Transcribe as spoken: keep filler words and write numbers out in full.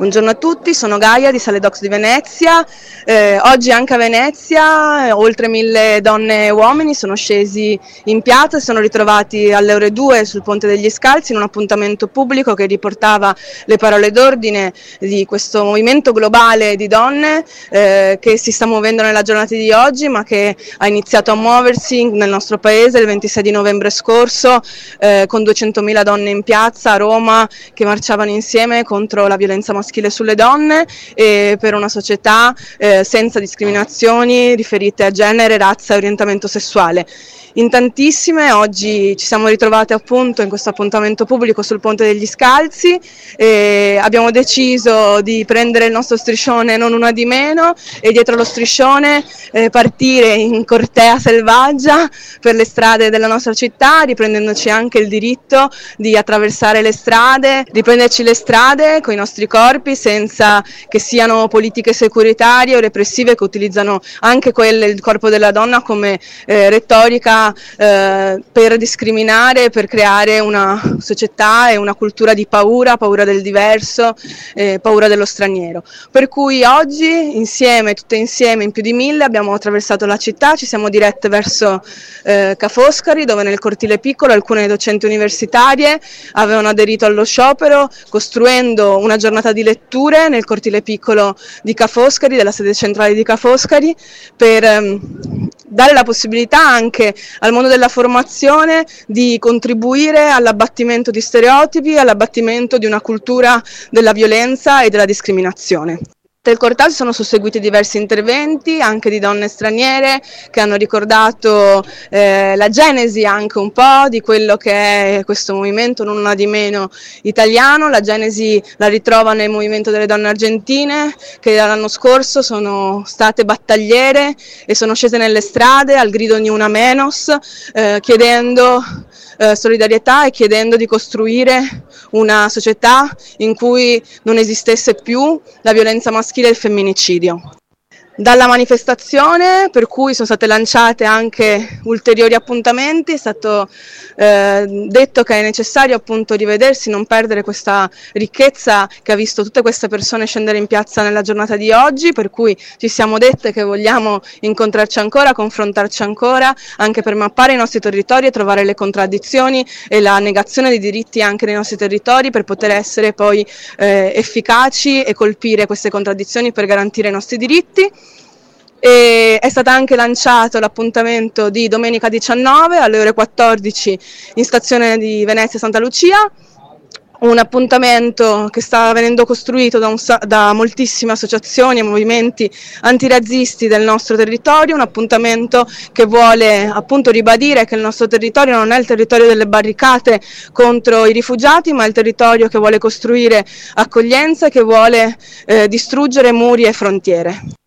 Buongiorno a tutti, sono Gaia di Sale Docs di Venezia. Eh, oggi anche a Venezia eh, oltre mille donne e uomini sono scesi in piazza e sono ritrovati alle ore due sul Ponte degli Scalzi in un appuntamento pubblico che riportava le parole d'ordine di questo movimento globale di donne eh, che si sta muovendo nella giornata di oggi, ma che ha iniziato a muoversi nel nostro paese il ventisei di novembre scorso eh, con duecentomila donne in piazza a Roma che marciavano insieme contro la violenza maschile sulle donne e per una società eh, senza discriminazioni riferite a genere, razza e orientamento sessuale. In tantissime oggi ci siamo ritrovate appunto in questo appuntamento pubblico sul Ponte degli Scalzi e abbiamo deciso di prendere il nostro striscione non una di meno e dietro lo striscione eh, partire in cortea selvaggia per le strade della nostra città, riprendendoci anche il diritto di attraversare le strade, riprenderci le strade con i nostri corpi senza che siano politiche securitarie o repressive che utilizzano anche quelle, il corpo della donna come eh, retorica Eh, per discriminare, per creare una società e una cultura di paura, paura del diverso, eh, paura dello straniero. Per cui oggi insieme, tutte insieme, in più di mille abbiamo attraversato la città, ci siamo dirette verso eh, Ca' Foscari, dove nel cortile piccolo alcune docenti universitarie avevano aderito allo sciopero, costruendo una giornata di letture nel cortile piccolo di Ca' Foscari, della sede centrale di Ca' Foscari, per ehm, dare la possibilità anche al mondo della formazione di contribuire all'abbattimento di stereotipi, all'abbattimento di una cultura della violenza e della discriminazione. Nel corteo sono susseguiti diversi interventi anche di donne straniere che hanno ricordato eh, la genesi anche un po' di quello che è questo movimento non una di meno italiano. La genesi la ritrova nel movimento delle donne argentine che l'anno scorso sono state battagliere e sono scese nelle strade al grido Ni una menos eh, chiedendo eh, solidarietà e chiedendo di costruire una società in cui non esistesse più la violenza maschile e il femminicidio. Dalla manifestazione, per cui sono state lanciate anche ulteriori appuntamenti, è stato eh, detto che è necessario appunto rivedersi, non perdere questa ricchezza che ha visto tutte queste persone scendere in piazza nella giornata di oggi, per cui ci siamo dette che vogliamo incontrarci ancora, confrontarci ancora, anche per mappare i nostri territori e trovare le contraddizioni e la negazione dei diritti anche nei nostri territori per poter essere poi eh, efficaci e colpire queste contraddizioni per garantire i nostri diritti. E è stato anche lanciato l'appuntamento di domenica diciannove alle ore quattordici in stazione di Venezia Santa Lucia, un appuntamento che sta venendo costruito da, un, da moltissime associazioni e movimenti antirazzisti del nostro territorio, un appuntamento che vuole appunto ribadire che il nostro territorio non è il territorio delle barricate contro i rifugiati, ma è il territorio che vuole costruire accoglienza e che vuole eh, distruggere muri e frontiere.